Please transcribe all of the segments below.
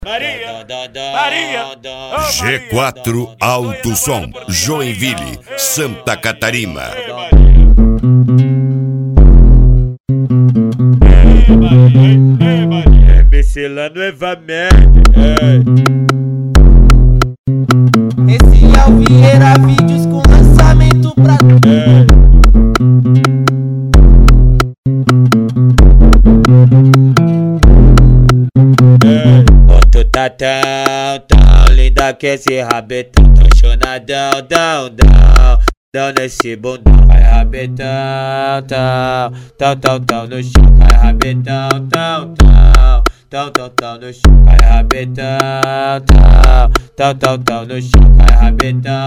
Maria, G4 Alto Som, Joinville, Santa Catarina. Becilando Evamerd. Esse é o Vieira Vídeos com lançamento pra Tu tá tão linda que esse rabetão tão chonadão, dão nesse bundão. Vai rabetão, tão no chão. Vai rabetão, tão no chão. Vai rabetão, tão no chão. Vai rabetão,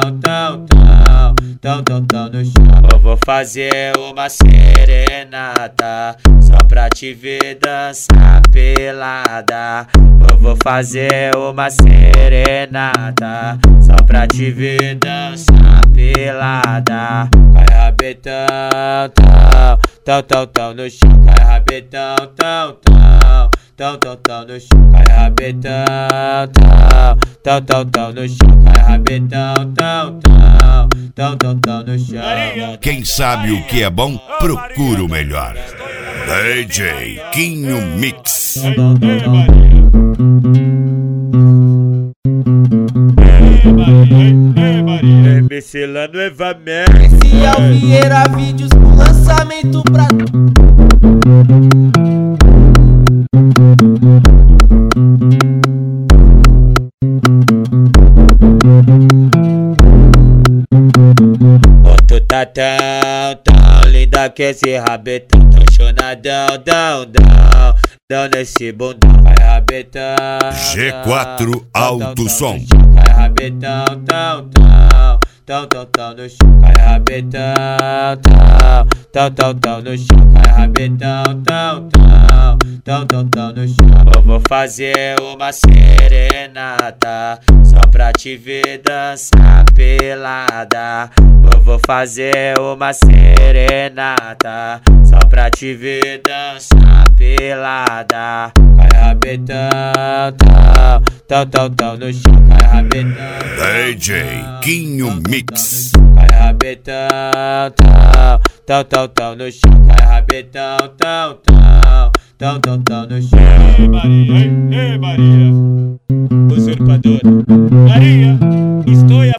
tão no chão. Eu vou fazer uma serenata só pra te ver dançar pelada. Eu vou fazer uma serenata só pra te ver dançar pelada. Vai rabetão, tão no chão. Vai rabetão, tão no chão. Vai rabetão, tão no chão. Vai rabetão, tão no chão. Quem sabe o que é bom, procura o melhor. DJ Quinho Mix. Becilando Evamerd. Esse é o Vieira Vídeos com lançamento pra Tu tá tão linda que esse rabetão tão chonadão, dão nesse bundão. Vai rabetão, G4 Alto Som. vai rabetão, tão no chão. Vai rabetão, tão no chão. Vai rabetão, tão no chão. Eu vou fazer uma serenata só pra te ver dançar pelada. Eu vou fazer uma serenata só pra te ver dançar pelada. Vai rabetão, tão no chão. Vai rabetão, DJ Quinho Mix. vai rabetão, tão no chão. Vai rabetão, tão no chão. Maria, usurpadora. Maria, estou